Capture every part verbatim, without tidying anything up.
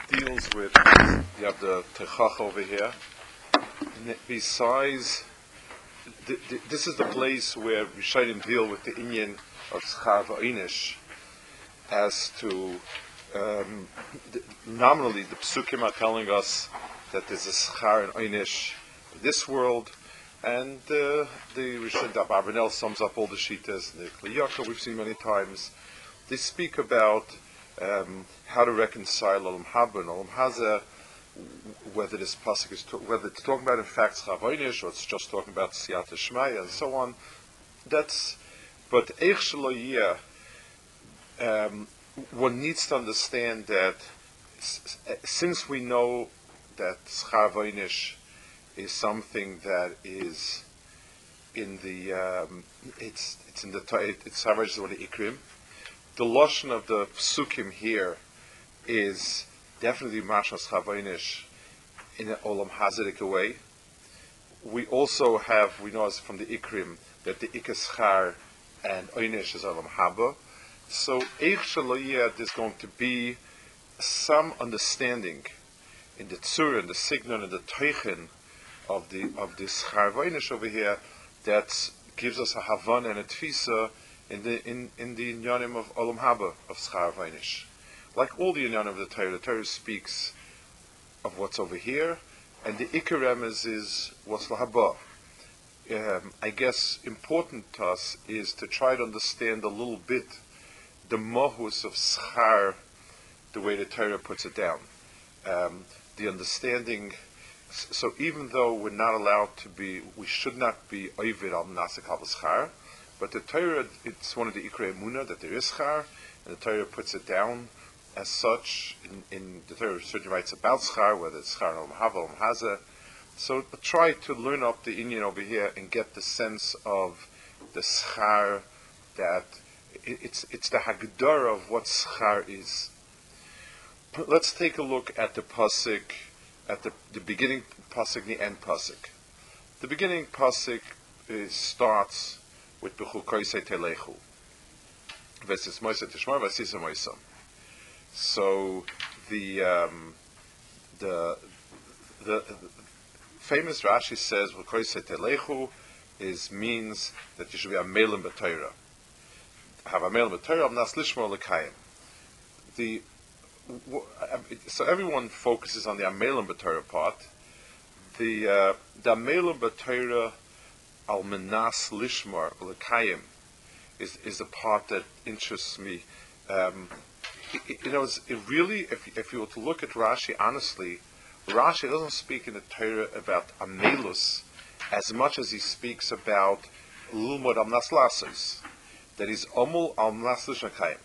deals with, you have the Techach over here. And besides, th- th- this is the place where Rishonim deal with the Inyan of Schar V'Einish as to, um, th- nominally the Psukim are telling us that there's a Schar and Einish in this world, and uh, the Rishon Abarbanel sums up all the Shitas, the Kli Yakov we've seen many times. They speak about um, how to reconcile Olam Haba and Olam Hazeh, whether this pasuk is to, whether it's talking about in fact Schar V'Einish or it's just talking about Siyata Shmaya and so on. That's but Eich Shelo Yeh, um, one needs to understand that s- since we know that Schar V'Einish is something that is in the um, it's it's in the it, it's summarized with the Ikrim. The lashon of the psukim here is definitely mashal Schar V'Einish in an Olam Hazeh way. We also have, we know as from the Ikrim that the Ikar Schar and Einish is Olam Haba. So Eich Shelo Yeh, there's going to be some understanding in the tzur and the signon and the teichen of the of this Schar V'Einish over here that gives us a Havana and a Tfisa in the in, in the inyanim of Olam Haba of Schar V'Einish. Like all the inyanim of the Torah, the Torah speaks of what's over here, and the Ikar Remez is what's Lahaba. Um, I guess important to us is to try to understand a little bit the mahus of Schar, the way the Torah puts it down. Um, the understanding. So even though we're not allowed to be, we should not be oived al nasik al schar, but the Torah, it's one of the Ikrei Emunah that there is schar, and the Torah puts it down as such. In, in the Torah certainly writes about schar, whether it's schar Olam Haba, Olam Hazeh. So try to learn up the Inyan over here and get the sense of the schar, that it, it's it's the hagdara of what schar is. Let's take a look at the pasuk. At the, the beginning pasuk, the end pasuk. The beginning pasuk is, starts with B'chukoisei Telechu. V'esis Moisei Tishmar V'asisa Moisam. So the um, the the famous Rashi says B'chukoisei Telechu is means that you should be a melim b'Torah. Have a melim b'Torah, amnas lishmor l'kayim. The So everyone focuses on the Amelim B'Torah part. The uh, the Amelim B'Torah Al Menas Lishmar L'Kayim is is the part that interests me. Um, it, you know, it's, it really, if if you were to look at Rashi honestly, Rashi doesn't speak in the Torah about Amelus as much as he speaks about Lulmod Al Menas Lasos, that is Omul Al Menas Lishmar.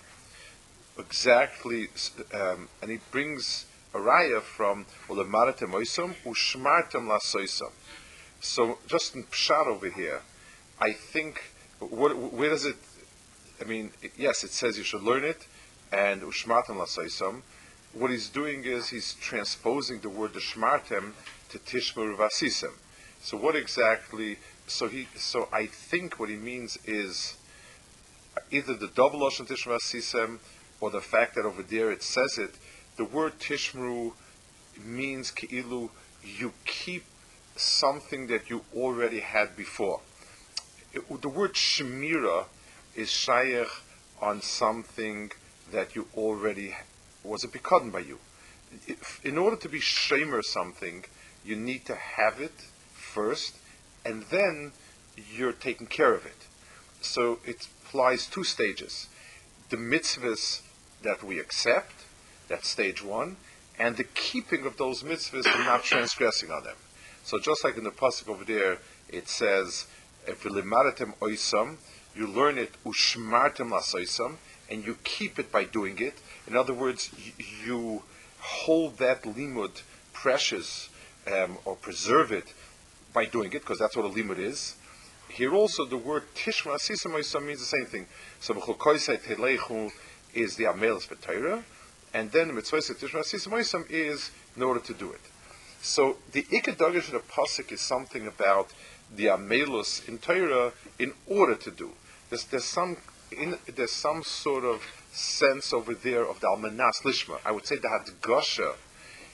Exactly, um, and he brings a raya from Ulemaratem Oisam Ushmartem Lasoisam. So just in Pshat over here, I think, what, where does it, I mean, it, yes, it says you should learn it, and Ushmartem Lasoisam. What he's doing is he's transposing the word Ushmartem to Tishmur Vasisem. So what exactly, so he, so I think what he means is either the double Lashon Tishmur Vasisem, or the fact that over there it says it, the word Tishmru means Ki'ilu, you keep something that you already had before. It, the word Shemira is Shayach on something that you already was a Pikadon by you. If, in order to be Shemer something, you need to have it first, and then you're taking care of it. So it applies two stages. The mitzvahs that we accept, that's stage one, and the keeping of those mitzvahs and not transgressing on them. So just like in the pasuk over there, it says, "If limaratem oisam," you learn it ushmartem lasoisam, and you keep it by doing it. In other words, you, you hold that limud precious um, or preserve it by doing it, because that's what a limud is. Here also, the word tishma asisam oisam means the same thing. So b'chukoisei telechu is the Amelis B'Torah, and then the Mitzvah Tishma Asisam Oisam is in order to do it. So the Ikar Dagesh of the pasuk is something about the Amelus in Torah in order to do. There's, there's some in, there's some sort of sense over there of the Almanas Lishma. I would say the Hadgasha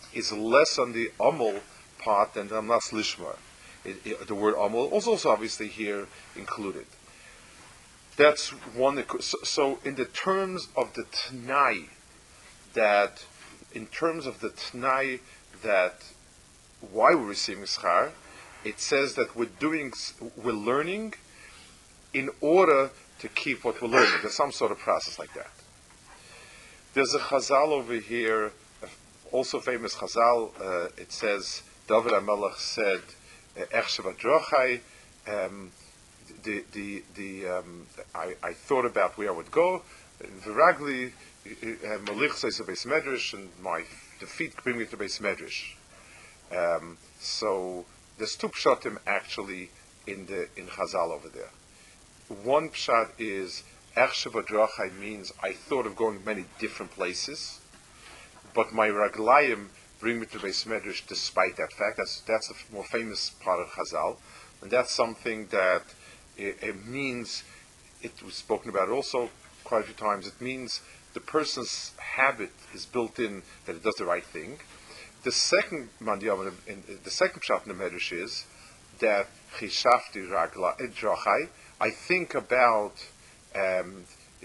is less on the amol part than the amnas lishma. It, it, the word amol is also obviously here included. That's one. That, so, so in the terms of the t'nai, that in terms of the t'nai that why we're receiving schar, it says that we're doing, we're learning in order to keep what we're learning. There's some sort of process like that. There's a chazal over here, also famous chazal. Uh, it says David HaMelech said, "Ech shevadrochai." Um, the the the um, I, I thought about where I would go. Viragli malich says a beis medrash, and my the feet bring me to beis medrash. Um, so there's two pshatim actually in the in chazal over there. One pshat is Ech shevadrochai means I thought of going many different places, but my raglayim bring me to beis medrash despite that fact. That's that's the more famous part of chazal, and that's something that it, it means. It was spoken about also quite a few times. It means the person's habit is built in that it does the right thing. The second mandiyam, the second pshat in the medrash is that chishafti raglayim. I think about um,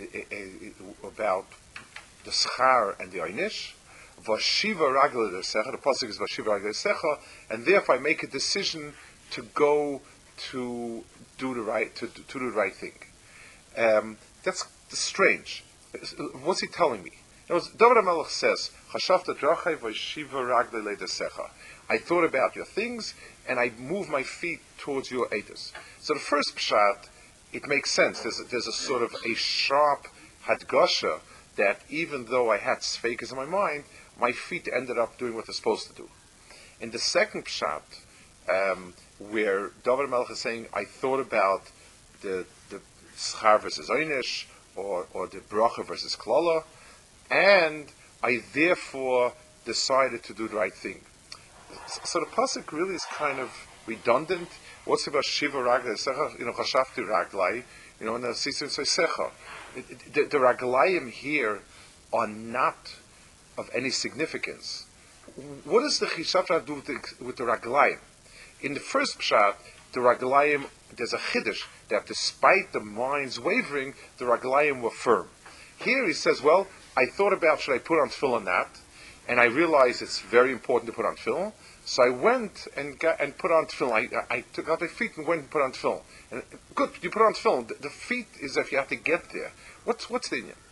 about the schar and the einish. Vashiva ragla desecha. The pasuk is vashiva ragla desecha, and therefore I make a decision to go to do the right to, to do the right thing. Um, that's strange. What's he telling me? David HaMelech says, "Chashavta drachai vashiva ragla desecha." I thought about your things and I moved my feet towards your etos. So the first pshat, it makes sense. There's a, there's a sort of a sharp hadgasha that even though I had sfeikas in my mind, my feet ended up doing what they're supposed to do. In the second pshat, um, where David HaMelech is saying, I thought about the the schar versus einish, or or the bracha versus klala, and I therefore decided to do the right thing. So the pasuk really is kind of redundant. What's about shiva raglai secha? You know, chashafti raglai. You know, and the sisin secha. The, the raglayim here are not of any significance. What does the chishafra do with the, with the raglayim? In the first pshat, the raglayim, there's a chiddush that despite the mind's wavering, the raglayim were firm. Here he says, well, I thought about should I put on tefillin or not, and I realized it's very important to put on tefillin, so I went and got, and put on tefillin. I, I took out my feet and went and put on tefillin. And good, you put on tefillin. The, the feet is if you have to get there. What's what's the inyan?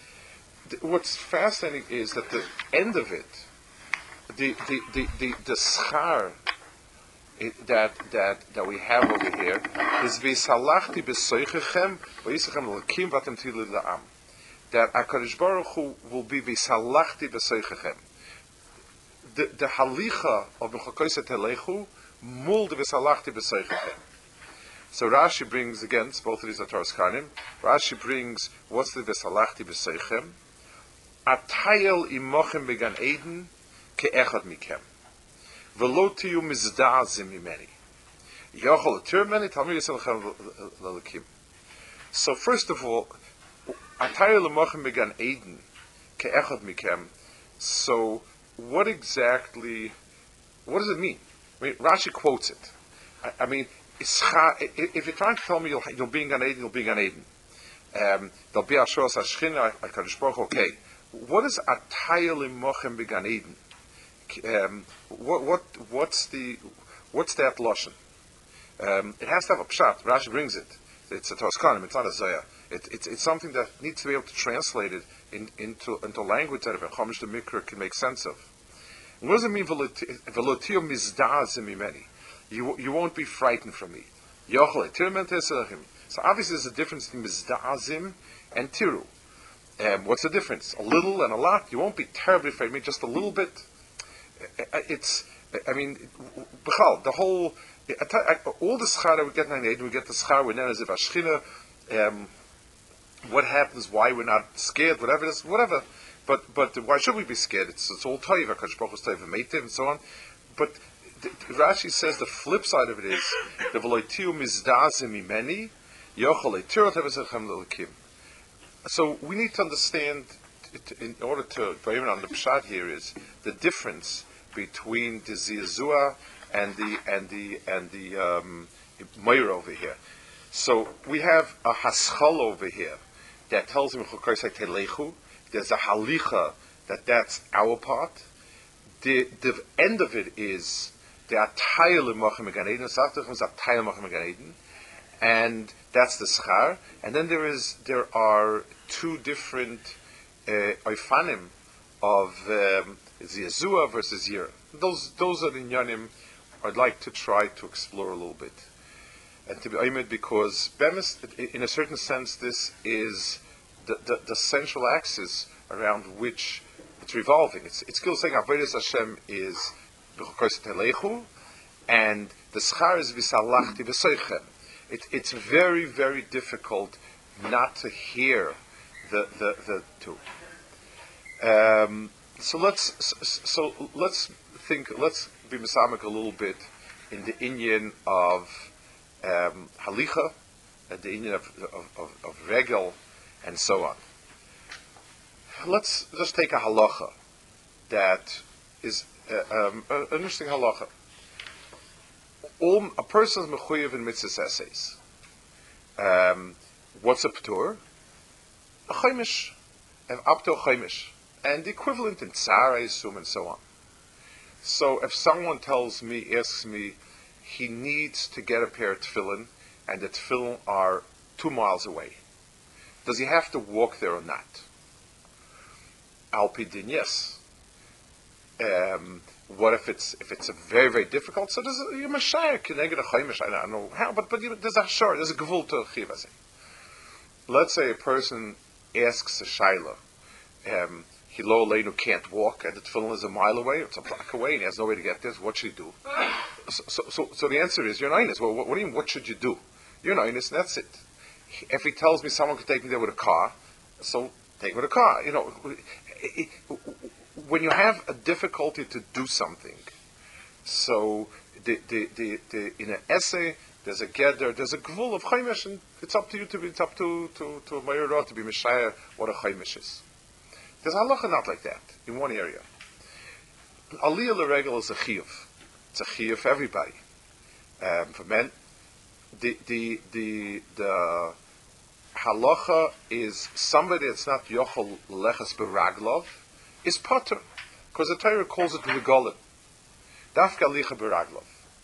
What's fascinating is that the end of it, the the the the, the schar it, that that that we have over here is v'salachti b'soichechem v'yisachem l'kim v'atem tilu la'am. That HaKadosh Baruch Hu will be v'salachti b'soichechem. The the halicha of Mechakoysa Telechu mul v'salachti b'soichechem. So Rashi brings against both of these are Toras Kanim. Rashi brings what's the v'salachti b'soichem? Atayel imochem began Eden ke'echad mikem. V'lo tiyu mizda'azim mimeni. Yochol etir meni talmid yiselchem l'lekim. So first of all, Atayel imochem began Eden ke'echad mikem. So what exactly, what does it mean? I mean, Rashi quotes it. I, I mean, if you're trying to tell me you'll, you'll be in Gan Eden, you'll be in Gan Eden. Um, there'll be Asheros Hashchina, HaKadosh Baruch Hu. Okay, what is Atayel Imochem Began Eden? Um, what what what's the what's that lashon? Um, it has to have a pshat. Rashi brings it. It's a Toras Kanim. It's not a zayah. It, it's it's something that needs to be able to translate it in, into into language that a Chumash the Mikra can make sense of. What does it mean? Velotio mizda'azim mimeni. You you won't be frightened from me. So obviously there's a difference between mizda'azim and tiru. Um, what's the difference? A little and a lot. You won't be terribly afraid of me, just a little bit. It's, I mean, the whole, all the schar that we get in Eden, we get the schar, we're not as if Ashchina, um, what happens, why we're not scared, whatever it is, whatever. But but why should we be scared? It's, it's all toiv, HaKadosh Baruch Hu is toiv, v'meitiv, and so on. But the, the, Rashi says the flip side of it is the v'loitiu mizda'azim imeni yochol etirot hevesechem l'lekim. So we need to understand, in order to, even on the pshat here, is the difference between the Ziyazua and the and the and the um, Meir over here. So we have a haschal over here that tells him there's a halicha that that's our part. The the end of it is the atayel mochem gan eden, atayel mochem gan eden, and that's the schar. And then there is there are two different oifanim uh, of um, Ziyazua versus Yira. Those those are the inyanim I'd like to try to explore a little bit. And to be aimed, because Bemis, in a certain sense, this is the, the, the central axis around which it's revolving. It's it's still saying Avodas Hashem is b'chokos telechu, and the schar is v'salachti v'soichem. It, it's very very difficult not to hear the the, the two. Um, so let's so, so let's think. Let's be misamek a little bit in the inyan of um, halicha, and the inyan of, of, of, of regel, and so on. Let's just take a halacha that is uh, um, an interesting halacha. All, a person is mechuyev in mitzvahs essays. Um, what's a p'tur? A chaimish, up to a chaimish, and the equivalent in tsar, I assume, and so on. So if someone tells me, asks me, he needs to get a pair of tefillin, and the tefillin are two miles away, does he have to walk there or not? Al pi din, yes. Um, what if it's if it's a very very difficult? So there's a mashayach keneged a chaimish. I don't know how, but but you know, there's a shor, there's a gevul to a chivase. Let's say a person asks a shaila. Um, Hilo Leinu can't walk, and the tefillin is a mile away, it's a block away, and he has no way to get this. What should he do? So, so, so, so the answer is, you're nainis. Well, what, what do you mean? What should you do? You're nainis, and that's it. If he tells me someone could take me there with a car, so take me with a car. You know, it, it, when you have a difficulty to do something, so the, the, the, the, in an essay, there's a gather, there's a gvul of chaimish, and it's up to you to be, it's up to to to Meirah to be mishayah what a chaimish is. There's halacha not like that in one area. Aliyah l'regel is a chiyuv. It's a chiyuv for everybody. Um, for men, the the the the halacha is somebody that's not yochel lechas beraglov is potter, because the Torah calls it regolim. Dafka licha beraglov.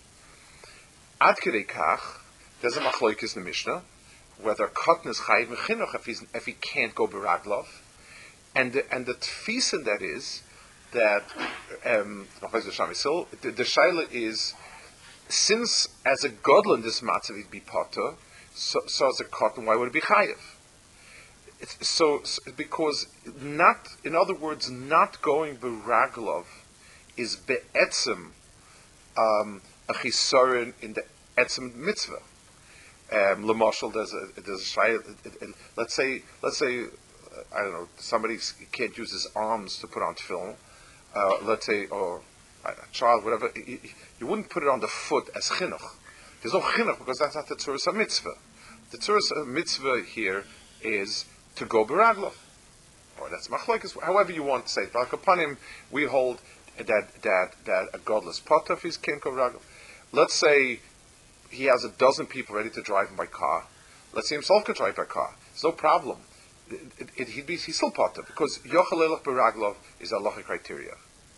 Ad kedei kach, there's a machloikis in the Mishnah whether cotton is chayiv mechinuch if he's if he can't go beraglov. And the, and the tfis in that is that um, the, the shaila is, since as a godl in this matzav he'd be potter, so, so as a cotton, why would it be chayiv? It's, so, so because not, in other words, not going beraglov is be'etzem um, a chisaron in the etzem mitzvah. Um, L'mashal, there's a there's a shaila. Let's say let's say. I don't know, somebody can't use his arms to put on tefillin, uh, let's say, or a child, whatever, you, you wouldn't put it on the foot as chinuch. There's no chinuch because that's not the tzuras mitzvah. The tzuras mitzvah here is to go beraglov, or that's machlokes, however you want to say it. But upon him, we hold that that that a godless potter if he can't go beraglov. Let's say he has a dozen people ready to drive him by car. Let's say himself could drive by car. It's no problem. It, it, he'd be he's still potter because yochel elach beraglov is a halachic criteria.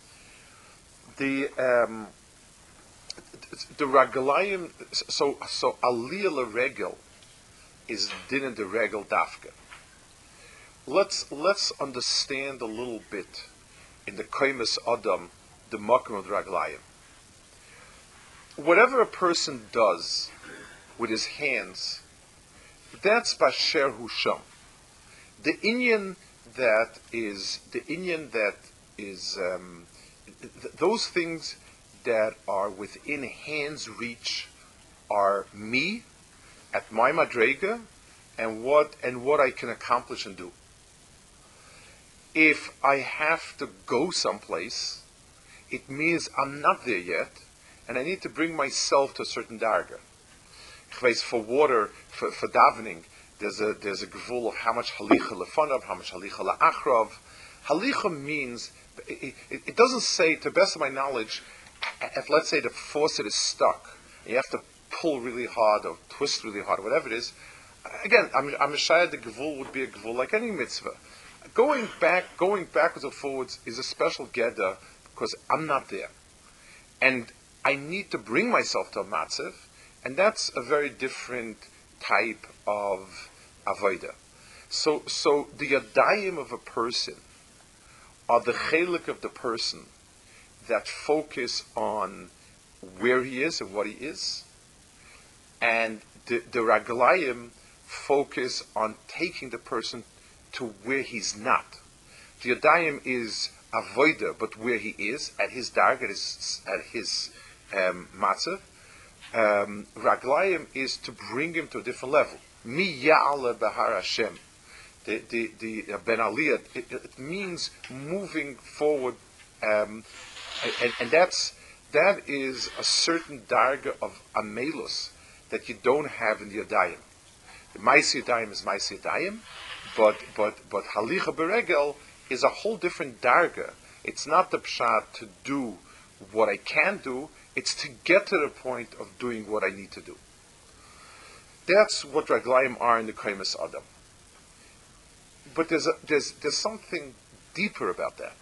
The um, the raglayim, so so aliyah l'regel is din in the regel dafka. Let's let's understand a little bit in the kaimas adam the makom of the raglayim. Whatever a person does with his hands, that's basher husham. The inyan that is the inyan that is um, th- those things that are within hand's reach are me at my madrega and what and what I can accomplish and do. If I have to go someplace, it means I'm not there yet, and I need to bring myself to a certain darga. For water, for, for davening. There's a there's a gevul of how much halicha lefanav, how much halicha la'achrav. Halicha means, it, it, it doesn't say, to the best of my knowledge, if let's say the faucet is stuck, and you have to pull really hard or twist really hard, whatever it is. Again, I'm, I'm shayad the gevul would be a gevul like any mitzvah. Going back, going backwards or forwards is a special gedda because I'm not there. And I need to bring myself to a matzav, and that's a very different type of avodah. So, so the yadayim of a person are the chelik of the person that focus on where he is and what he is, and the, the raglayim focus on taking the person to where he's not. The yadayim is avodah, but where he is, at his darg, at his, at his um, matzav. Um, raglayim is to bring him to a different level. Mi ya'ala behar Hashem. The, the, the uh, Ben Aliyah, it, it means moving forward, um, and, and that's, that is a certain darga of amelus that you don't have in the Yadayim. The Maisi Yadayim is Maisi Yadayim, but, but, but Halicha Beregel is a whole different darga. It's not the pshat to do what I can do, it's to get to the point of doing what I need to do. That's what Raglayim are in the Kaimas Adam. But there's, a, there's, there's something deeper about that.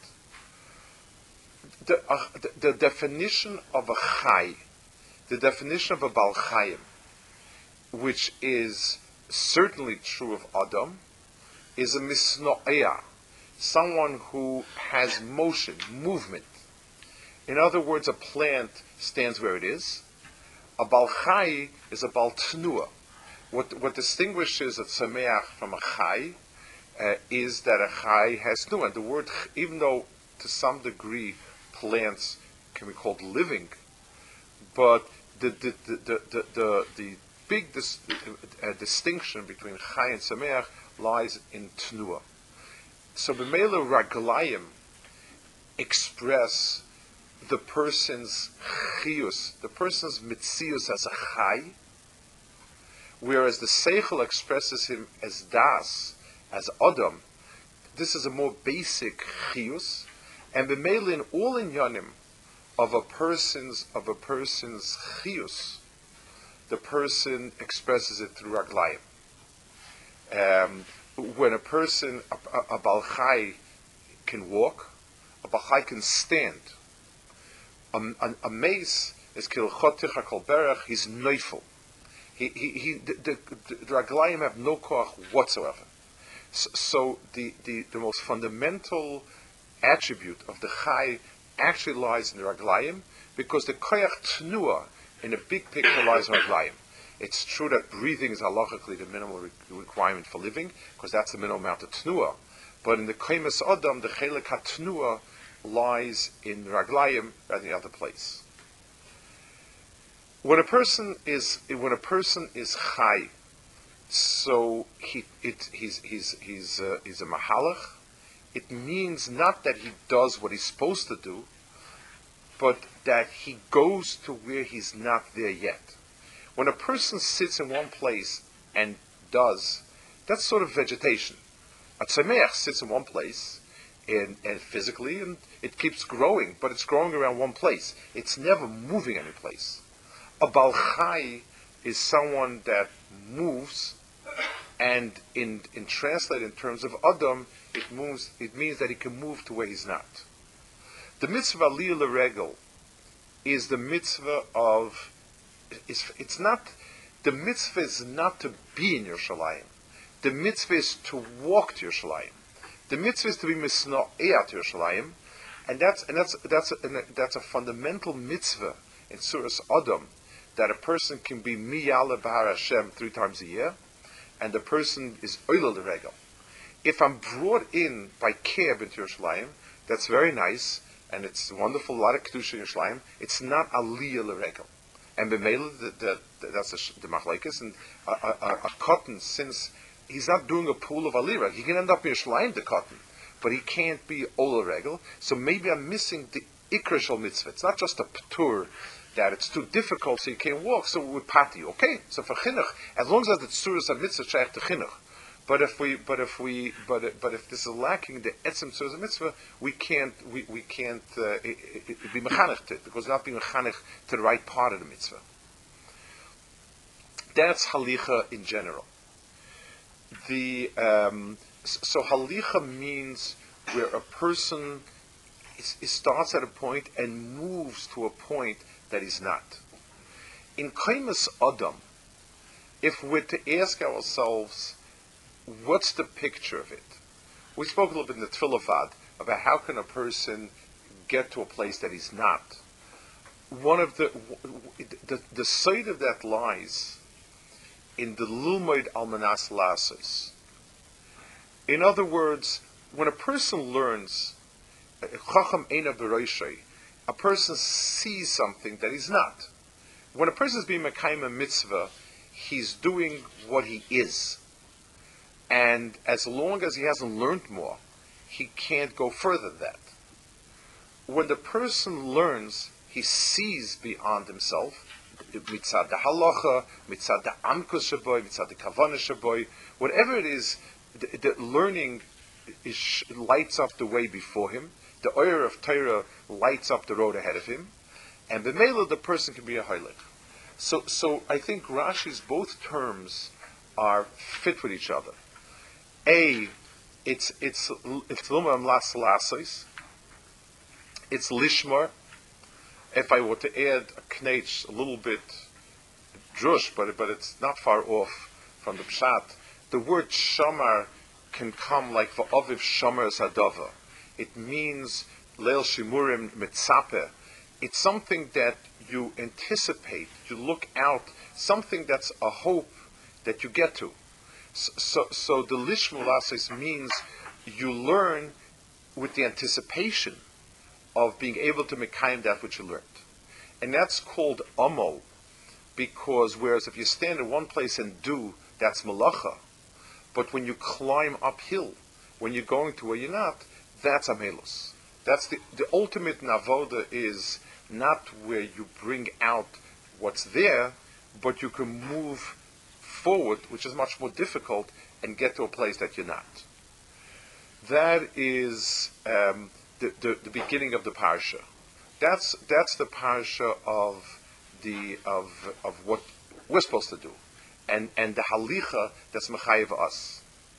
The, uh, the, the definition of a chai, the definition of a Bal Chayim, which is certainly true of Adam, is a misno'eah, someone who has motion, movement. In other words, a plant stands where it is. A Bal Chai is a Bal Tnua. What, what distinguishes a Tzameach from a Chai uh, is that a Chai has Tnua. And the word, even though to some degree plants can be called living, but the the the the, the, the, the big dis, uh, distinction between Chai and Tzameach lies in Tnua. So B'meila Raglayim express the person's chiyus, the person's mitzius as a chai, whereas the seichel expresses him as das, as adam. This is a more basic chiyus, and b'meila in all inyanim of a person's of a person's chiyus, the person expresses it through raglayim. Um, when a person, a, a, a Bal Chai can walk, a Bal Chai can stand. A, a, a mace is kilchoticha kolberach. He's neufel. He he he. The, the, the, the raglayim have no koach whatsoever. So, so the, the the most fundamental attribute of the chai actually lies in the raglayim, because the koach tnua in the big picture lies in raglayim. It's true that breathing is halachically the minimal re- requirement for living, because that's the minimal amount of tnua. But in the kaimas adam, the chelik hatnua lies in raglayim rather than the other place. When a person is when a person is chai, so he it he's he's he's uh, he's a mahalach. It means not that he does what he's supposed to do, but that he goes to where he's not there yet. When a person sits in one place and does, that's sort of vegetation. A tzameach sits in one place, and, and physically, and it keeps growing, but it's growing around one place. It's never moving any place. A Bal Chai is someone that moves, and in in translate in terms of Adam, it moves. It means that he can move to where he's not. The mitzvah Aliyah L'Regel is the mitzvah of. It's, it's not. The mitzvah is not to be in Yerushalayim. The mitzvah is to walk to Yerushalayim. The mitzvah is to be misno'eah to Yerushalayim, and that's and that's that's a, and that's a fundamental mitzvah in Suras Adam, that a person can be miyala b'har Hashem three times a year, and the person is oila l'regel. If I'm brought in by Keb into Yerushalayim, that's very nice, and it's wonderful, a lot of kedusha in Yerushalayim. It's not aliyah l'regel, and b'meila the, the, the, that's a, the machlekes, and a, a, a cotton, since he's not doing a pool of alira, he can end up in Yerushalayim the cotton, but he can't be ola regel. So maybe I'm missing the ikra shel mitzvah. It's not just a patur that it's too difficult so you can't walk, so we pati. Okay, so for chinuch, as long as the tzuras of mitzvah shaykh to chinuch, But if we, but if we, but it, but if this is lacking the etzem tzur mitzvah, we can't, we, we can't uh, it, it, it be mechanech to it, because we're not being mechanech to the right part of the mitzvah. That's halicha in general. The um, so halicha means where a person is, is starts at a point and moves to a point that he's not. In kaimas adam, if we're to ask ourselves, what's the picture of it? We spoke a little bit in the Tfilavad about how can a person get to a place that he's not. One of the the, the side of that lies in the Lilmoid Almanas Lasos. In other words, when a person learns, Chacham Eina Beroshei, a person sees something that he's not. When a person is being Mekayim a mitzvah, he's doing what he is. And as long as he hasn't learned more, he can't go further than that. When the person learns, he sees beyond himself, mitzad the halacha, mitzad the amkus shaboy, mitzad the kavanah shaboy, whatever it is, the, the learning is, lights up the way before him. The oyer of Torah lights up the road ahead of him, and b'meila the person can be a heilig. So, so I think Rashi's both terms are fit with each other. A, it's it's it's lumam las lasos. It's lishmar. If I were to add a knetch, a little bit drush, but but it's not far off from the pshat. The word shamar can come like for aviv shamar sadava. It means leil shimurim mitzape. It's something that you anticipate, you look out, something that's a hope that you get to. So, so, so the lishma lasos means you learn with the anticipation of being able to mekayim that which you learned. And that's called amo, because whereas if you stand in one place and do, that's malacha. But when you climb uphill, when you're going to where you're not, that's amelus. That's the, the ultimate navoda is not where you bring out what's there, but you can move forward, which is much more difficult, and get to a place that you're not. That is um, the, the, the beginning of the parsha. That's that's the parsha of the of of what we're supposed to do, and and the halicha that's mechayev us.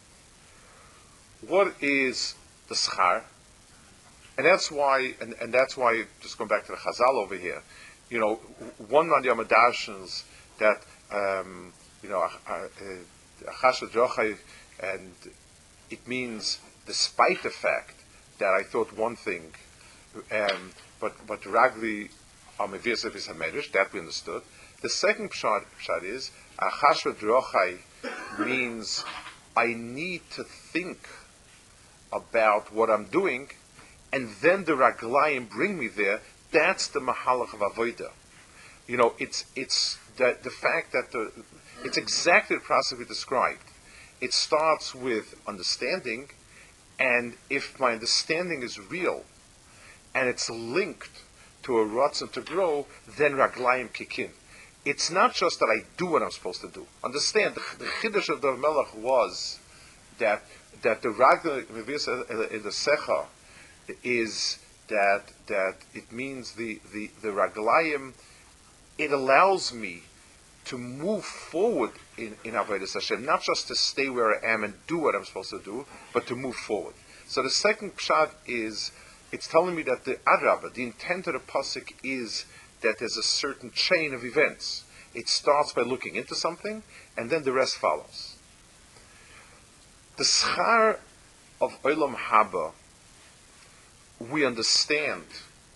What is the schar? And that's why, and, and that's why, just going back to the Chazal over here, you know, one of the Amadashans that, um, you know, Achashva Jochai, and it means, despite the fact that I thought one thing, um, but but Ragli Amivir is Hamedish, that we understood. The second pshat, pshat is, Achashva Jochai means I need to think about what I'm doing, and then the raglayim bring me there. That's the mahalach of avodah. You know, it's it's the the fact that the it's exactly the process we described. It starts with understanding, and if my understanding is real, and it's linked to a ratzon to grow, then raglayim kick in. It's not just that I do what I'm supposed to do. Understand, the, the chiddush of the Melech was that that the raglayim in the secha is that that it means the, the, the raglayim, it allows me to move forward in, in Avodas Hashem, not just to stay where I am and do what I'm supposed to do, but to move forward. So the second pshat is, it's telling me that the Adrabah, the intent of the pasuk is that there's a certain chain of events. It starts by looking into something, and then the rest follows. The schar of Olam Haba, we understand,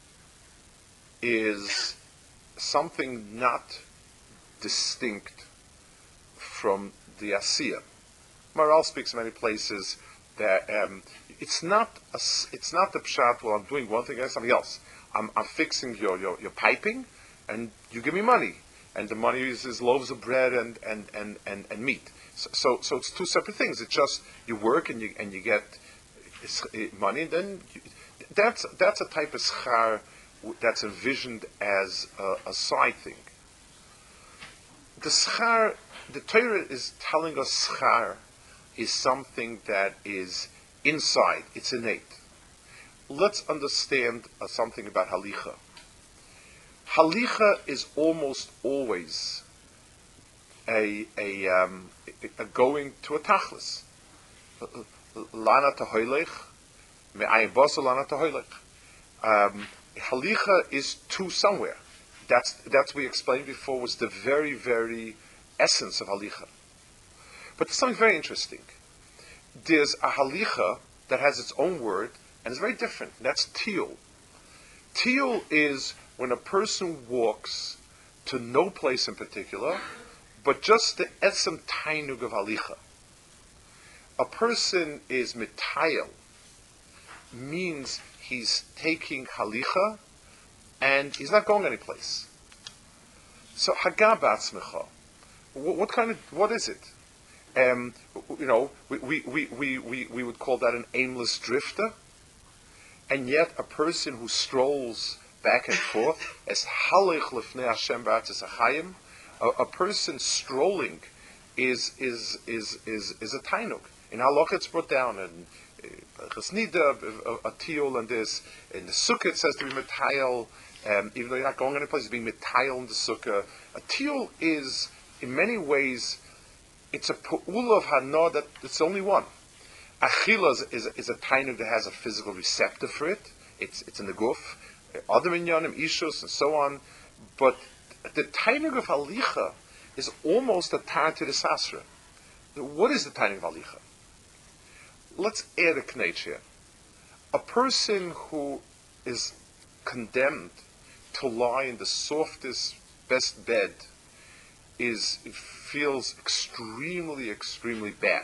is something not distinct from the Asiyah. Maral speaks in many places that um, it's not a, it's not the pshat, well, I'm doing one thing and something else. I'm, I'm fixing your, your, your piping, and you give me money. And the money is, is loaves of bread and, and, and, and, and meat. So, so so it's two separate things. It's just you work and you and you get money, and then you, That's that's a type of schar that's envisioned as a, a side thing. The schar, the Torah is telling us schar is something that is inside, it's innate. Let's understand uh, something about halicha. Halicha is almost always a, a, um, a going to a tachlis. Lana tahoylech, me'ayin basa lana tahoylech. Um, Halicha is to somewhere. That's that's we explained before was the very very essence of halicha. But there's something very interesting. There's a halicha that has its own word and it's very different. That's tiyul. Tiyul is when a person walks to no place in particular, but just the esem tainug of halicha. A person is mitayel, means he's taking halicha and he's not going anyplace. So hagab atzmecha, what, what kind of what is it? Um, you know, we, we, we, we, we, we would call that an aimless drifter, and yet a person who strolls back and forth as halich lefnei Hashem b'atzis hachayim, a person strolling is is is is is a tainug. In halach it's brought down, and chesnida, a tiyul, and this in the sukkah it says to be metayel, um, even though you're not going any place, being metayel in the sukkah. A tiyul is in many ways it's a pu'ula of hana that it's only one. Achila is, is, is a tainug that has a physical receptor for it. It's it's in the guf, other minyanim, ishus, and so on. But the tainug of halicha is almost a tar to the sasra. What is the tainug of halicha? Let's add a knetch here. A person who is condemned to lie in the softest, best bed is feels extremely, extremely bad.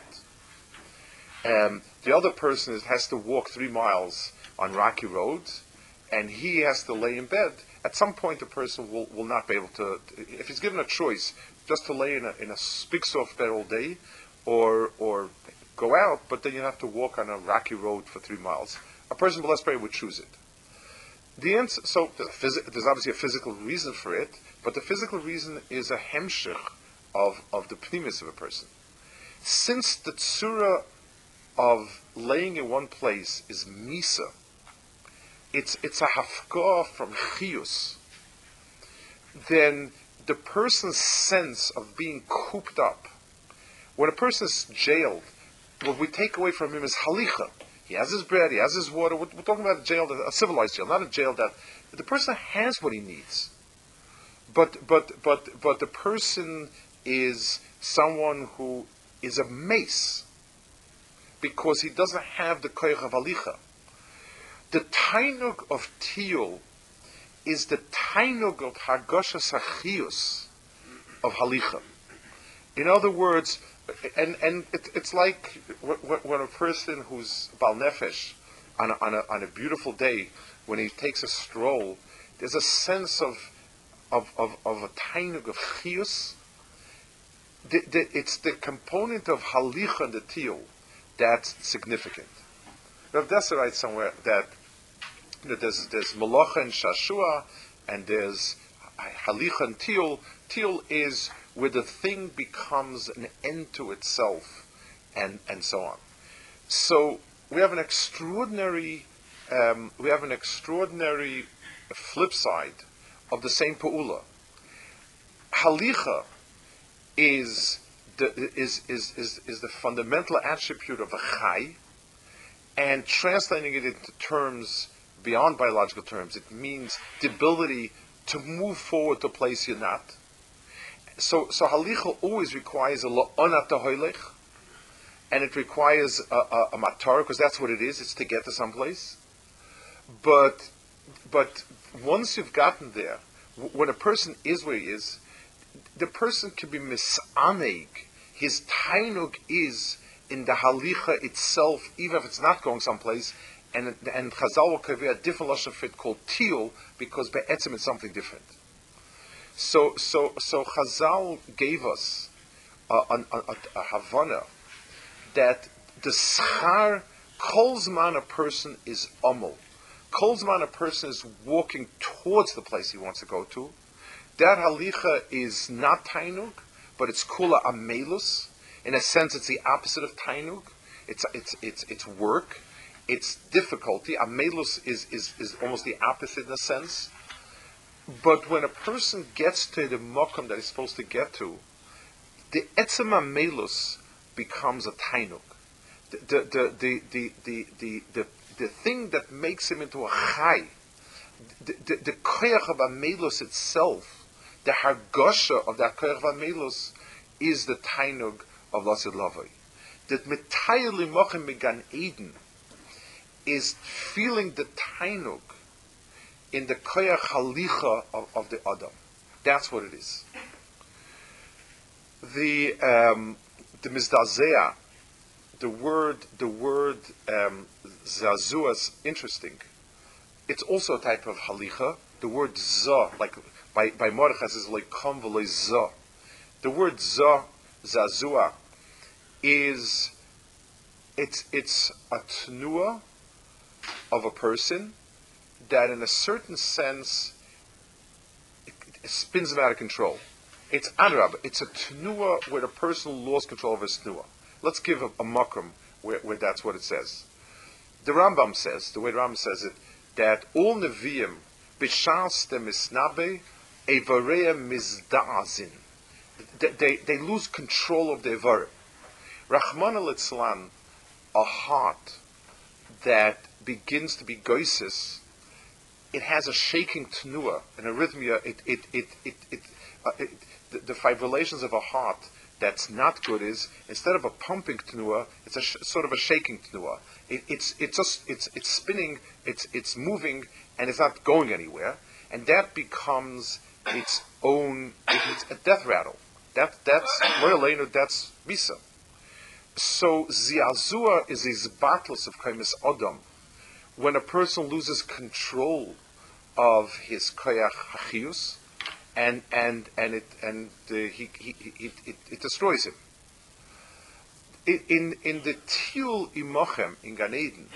Um, the other person is, has to walk three miles on rocky roads, and he has to lay in bed. At some point, the person will, will not be able to, if he's given a choice, just to lay in a, in a big soft bed all day, or or go out, but then you have to walk on a rocky road for three miles. A person with less prayer would choose it. The answer, so there's, a phys- there's obviously a physical reason for it, but the physical reason is a hemshich of, of the pnimis of a person. Since the tzura of laying in one place is misa, it's it's a hafkah from chiyus, then the person's sense of being cooped up, when a person is jailed, what we take away from him is halicha. He has his bread, he has his water. We're, we're talking about a jail, a civilized jail, not a jail that the person has what he needs. But but but but the person is someone who is a mace because he doesn't have the koyach of halicha. The tainug of tiyul is the tainug of hagosha sachiyus of halicha. In other words, and and it, it's like when a person who's bal nefesh on a, on a on a beautiful day, when he takes a stroll, there's a sense of of of, of a tainug of chiyus. The, the, it's the component of halicha and the tiyul that's significant. Rav Dessler writes somewhere that you know, there's there's malacha and shashua, and there's halicha and tiyul. Tiyul is where the thing becomes an end to itself, and, and so on. So we have an extraordinary, um, we have an extraordinary flip side of the same pa'ula. Halicha is the is is is, is the fundamental attribute of a chai, and translating it into terms beyond biological terms, it means the ability to move forward to a place you're not. So, so halicha always requires a la'onat tahoylech, and it requires a, a, a matar, because that's what it is. It's to get to someplace. But, but once you've gotten there, w- when a person is where he is, the person can be misaneg. His tainug is in the halicha itself, even if it's not going someplace. And and Chazal will carry a different lashon for it called tiyul, because be'etzim it's something different. So, so, so Chazal gave us a, a, a, a Havana that the schar, kol zman a person is omel. Kol zman a person is walking towards the place he wants to go to. That halicha is not tainug, but it's kula amelus. In a sense, it's the opposite of tainug. It's it's it's it's work. It's difficulty. Amelus is, is, is almost the opposite in a sense. But when a person gets to the mokum that he's supposed to get to, the etzem amelus becomes a tainug. The the the the the the, the, the, the thing that makes him into a chai, the the, the koyach of amelus itself, the hargosha of that koyach of amelus, is the tainug of lasid lavoi. That metayel limochem megan Eden is feeling the tainug in the koyach halicha of, of the adam. That's what it is. The um, the mizdazea, the word the word um, zazua is interesting. It's also a type of halicha. The word za, like by by Mordechai, is like kom v'loy za. The word za, zazua, is it's it's a tnua of a person that in a certain sense it, it spins him out of control. It's adrab, it's a tnua where the person lost control of his tnua. Let's give a, a makram where, where that's what it says. The Rambam says, the way the Rambam says it, that all neviim b'shas de misnabe evareya mizda'azin. They, they, they lose control of the evarim. Rahman al-Itzlan, a heart that begins to be goisis, it has a shaking tenua, an arrhythmia. It, it, it, it, it, uh, it the, the fibrillations of a heart that's not good is instead of a pumping tenua, it's a sh- sort of a shaking tenua. It, it's it's just it's it's spinning, it's it's moving, and it's not going anywhere, and that becomes its own. It, it's a death rattle. That that's Moyalenu. That's Misa. So ziazua is these battles of kaimis adam. When a person loses control of his koyach hachius, and and and it and uh, he, he, he it, it destroys him. In in, in the tiul imochem in Gan Eden,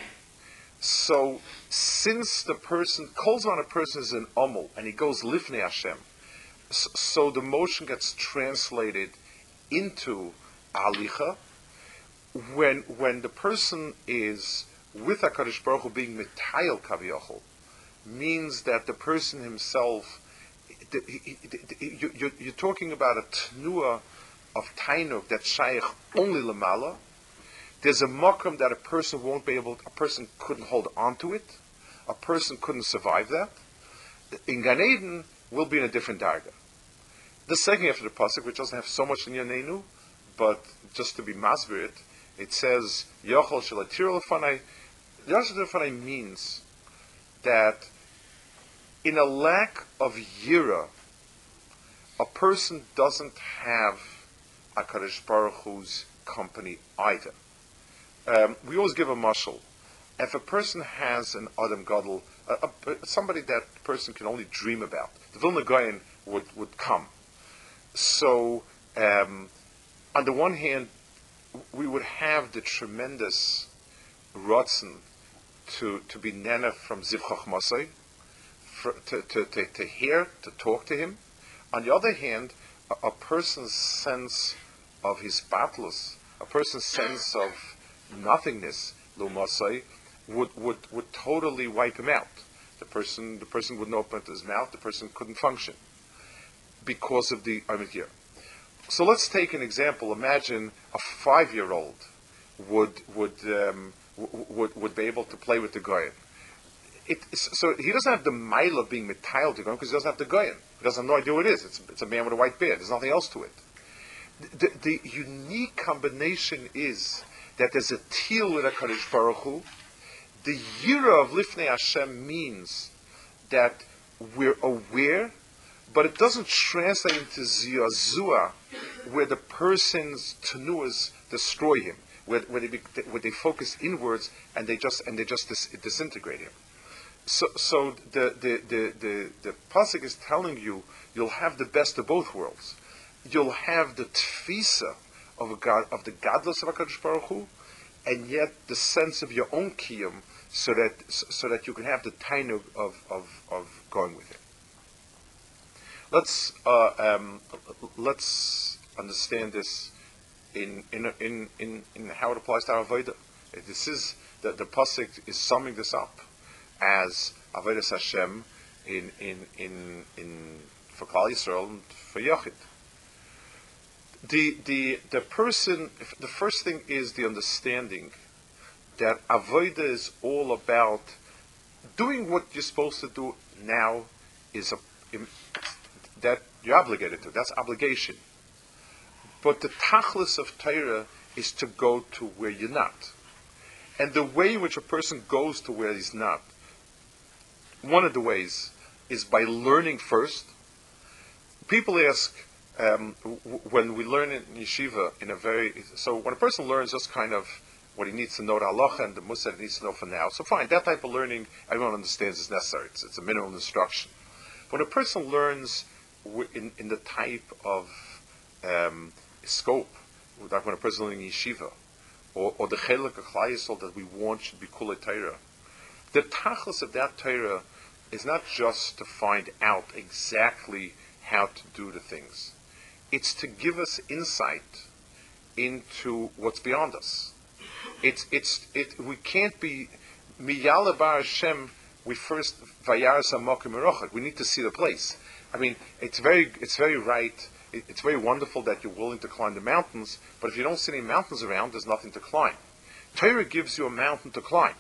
so since the person calls on a person as an omel and he goes lifnei Hashem, so, so the motion gets translated into alicha. When when the person is with HaKadosh Baruch Hu being mitayel kaviyachol, means that the person himself, the, he, the, the, you, you, you're talking about a tnua of tainuk that's shaykh only lamala. There's a makram that a person won't be able, a person couldn't hold on to it, a person couldn't survive that. In Gan Eden, we'll be in a different darga. The second after the pasuk, which doesn't have so much in Yanenu, but just to be masbir it, it says, Yochel shelatir lefanai. Yochel lefanai means that in a lack of yira, a person doesn't have HaKadosh Baruch Hu's company either. Um, we always give a mashal. If a person has an Adam Gadol, uh, uh, somebody that person can only dream about, the Vilna Gaon would, would come. So, um, on the one hand, we would have the tremendous rotzen to to be nana from Ziv Chachmasai, to, to, to, to hear, to talk to him. On the other hand, a, a person's sense of his battles, a person's sense of nothingness, lo masai, would, would would totally wipe him out. The person the person wouldn't open his mouth. The person couldn't function because of the I'm here. So let's take an example. Imagine a five-year-old would would um, w- would would be able to play with the goyen. It, so he doesn't have the mile of being mitayel to goyen because he doesn't have the goyen. He doesn't have no idea what it is. It's, it's a man with a white beard. There's nothing else to it. The, the, the unique combination is that there's a teal with a Kadosh Baruch Hu. The yira of Lifnei Hashem means that we're aware, but it doesn't translate into ziyazua, where the person's tenuas destroy him, where, where, they, where they focus inwards and they just and they just dis, disintegrate him. So, so the the the the, the pasuk is telling you you'll have the best of both worlds. You'll have the tfisa of a God of the godless of HaKadosh Baruch Hu, and yet the sense of your own kiyum, so that so that you can have the tainug of of of going with it. Let's uh, um, let's understand this in in in in, in how it applies to our avodah. This is the the pasuk is summing this up as avodas Hashem in in in in for Klal Yisrael and for Yachid. The the the person. The first thing is the understanding that avodah is all about doing what you're supposed to do now. Is a that you're obligated to. That's obligation. But the tachlis of Torah is to go to where you're not. And the way in which a person goes to where he's not, one of the ways is by learning first. People ask, um, w- when we learn in yeshiva, in a very, so when a person learns just kind of what he needs to know, the halacha and the mussar he needs to know for now, so fine, that type of learning, everyone understands is necessary. It's, it's a minimum instruction. When a person learns w- in, in the type of um, scope, like when a person learning yeshiva, or, or the chelik of Klal Yisrael that we want should be kulei Torah, the tachlis of that Torah is not just to find out exactly how to do the things. It's to give us insight into what's beyond us. It's it's it. We can't be miyala bar Hashem. We first vayar samokim merochet. We need to see the place. I mean, it's very it's very right. It, it's very wonderful that you're willing to climb the mountains. But if you don't see any mountains around, there's nothing to climb. Torah gives you a mountain to climb.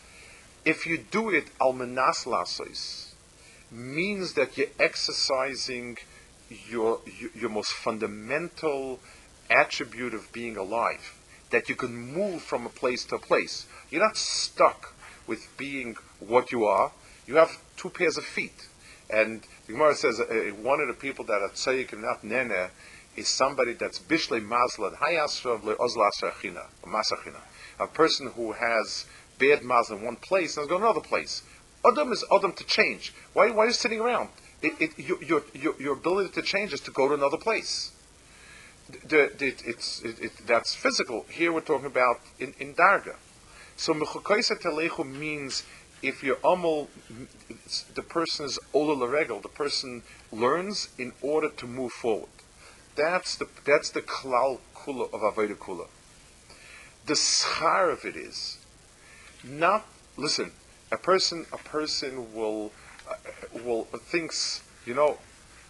If you do it al menas lasos, means that you're exercising your, your your most fundamental attribute of being alive, that you can move from a place to a place. You're not stuck with being what you are. You have two pairs of feet. And the Gemara says uh, one of the people that are tzayik and not nene is somebody that's bishlei mazlad hayasrav le'ozlasachina, masachina. A person who has bad mazl in one place and has gone to another place. Adam is Adam to change. Why, why are you sitting around? It, it, your, your, your, your ability to change is to go to another place. The, the, it's, it, it, that's physical. Here we're talking about in, in Darga. So mechukaisa telechu means if you're amol, the person is ola l'regel. The person learns in order to move forward. That's the that's the klal kula of avodah kula. The schar of it is not. Listen, a person a person will uh, will thinks you know.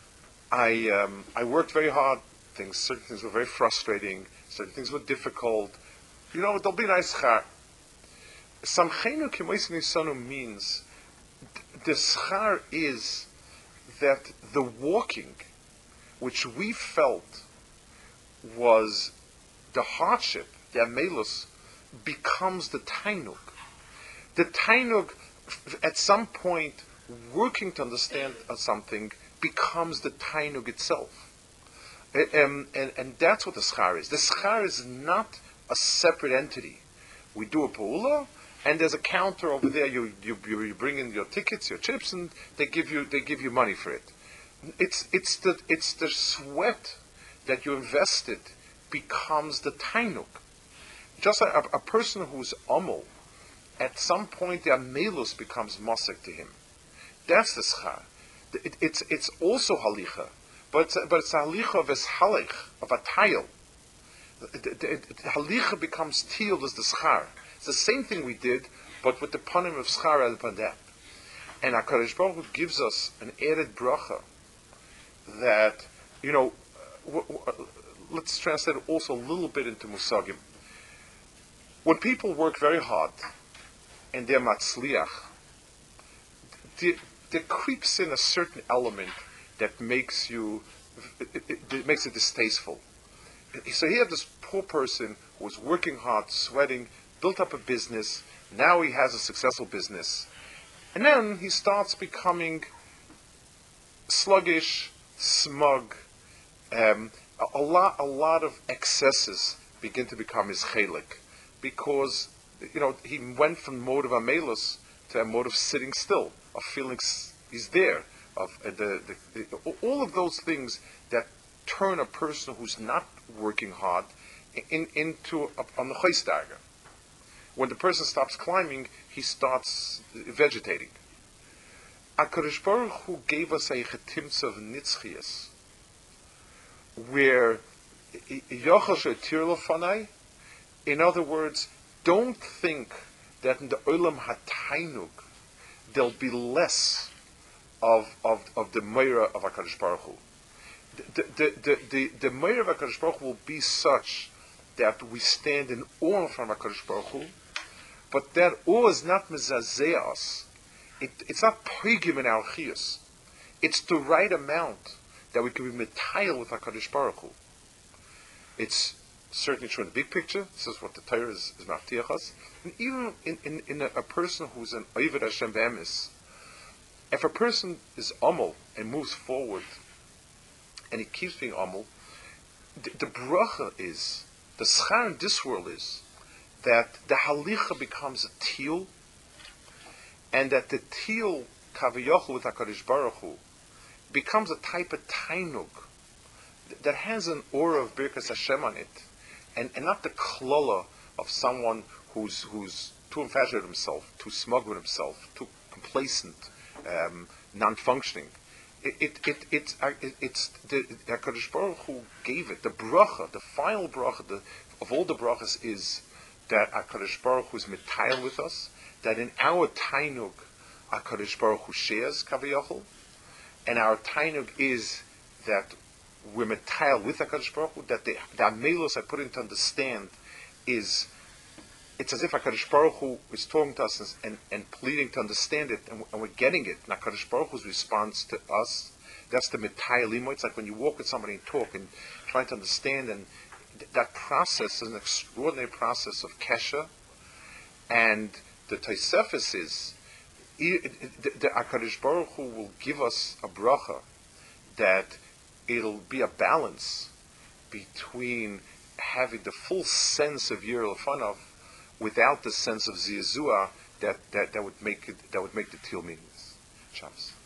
I um, I worked very hard. Things certain things were very frustrating. Certain things were difficult. You know, there'll be a nice schar. Samchenu k'moisin yisonu means the schar is that the walking, which we felt was the hardship, the amelus, becomes the tainug. The tainug, at some point, working to understand something, becomes the tainug itself. Um, and, and that's what the schar is. The schar is not a separate entity. We do a pa'ula, and there's a counter over there. You, you you bring in your tickets, your chips, and they give you they give you money for it. It's it's the it's the sweat that you invested becomes the tainuk. Just a, a person who's amol, at some point the amelus becomes masek to him. That's the schar. It, it's it's also halicha, but it's, but it's a halicha of eshalech, of a tile. Halicha becomes tiled as the schar. It's the same thing we did, but with the panim of schar rather than that. And HaKadosh Baruch Hu gives us an added bracha that, you know, w- w- let's translate it also a little bit into musagim. When people work very hard and they're matzliach, there, there creeps in a certain element that makes you, it, it, it makes it distasteful. So here this poor person who was working hard, sweating, built up a business, now he has a successful business. And then he starts becoming sluggish, smug. Um, a, a lot a lot of excesses begin to become his chelik. Because, you know, he went from mode of amelus to a mode of sitting still, of feeling s- he's there. Of uh, the, the, the all of those things that turn a person who's not working hard in, into a, on the choistarga. When the person stops climbing, he starts vegetating. HaKadosh Baruch Hu gave us a chetimtza of nitzchias, where Yochel she'tir lefanai. In other words, don't think that in the Olam HaTainug there'll be less of of, of the Meira of HaKadosh Baruch Hu. The the the the, the Meira of HaKadosh Baruch Hu will be such that we stand in awe from HaKadosh Baruch Hu, but that awe is not mezazeh us. It, it's not pogim in our chiyus. It's the right amount that we can be metayel with HaKadosh Baruch Hu. It's certainly true in the big picture. This is what the Torah is, is maftiach us. And even in, in, in a, a person who's an Oved Hashem Be'emes, if a person is amol and moves forward, and he keeps being amol, the, the bracha is, the schar in this world is, that the halicha becomes a teal, and that the teal kaviyochel with HaKadosh Baruch Hu becomes a type of tainug that has an aura of Birkas Hashem on it, and, and not the klola of someone who's who's too infatuated with himself, too smug with himself, too complacent, um, non-functioning. It, it, it, it's, uh, it, it's the HaKadosh Baruch Hu gave it. The bracha, the final bracha the, of all the brachas is that HaKadosh Baruch Hu is mitayel with us, that in our tainug, HaKadosh Baruch Hu shares kaviyachol, and our tainug is that we're metayel with HaKadosh Baruch Hu, that the, the amelos I put in to understand is, it's as if HaKadosh Baruch Hu is talking to us and, and, and pleading to understand it, and, and we're getting it. And HaKadosh Baruch Hu's response to us, that's the metayel imo. It's like when you walk with somebody and talk and try to understand, and th- that process is an extraordinary process of kesha. And the Tosefes is, the, the HaKadosh Baruch Hu will give us a bracha that it'll be a balance between having the full sense of Yireh Lefanov without the sense of Ziyazua that, that, that would make it, that would make the Til meaningless. Shabbos.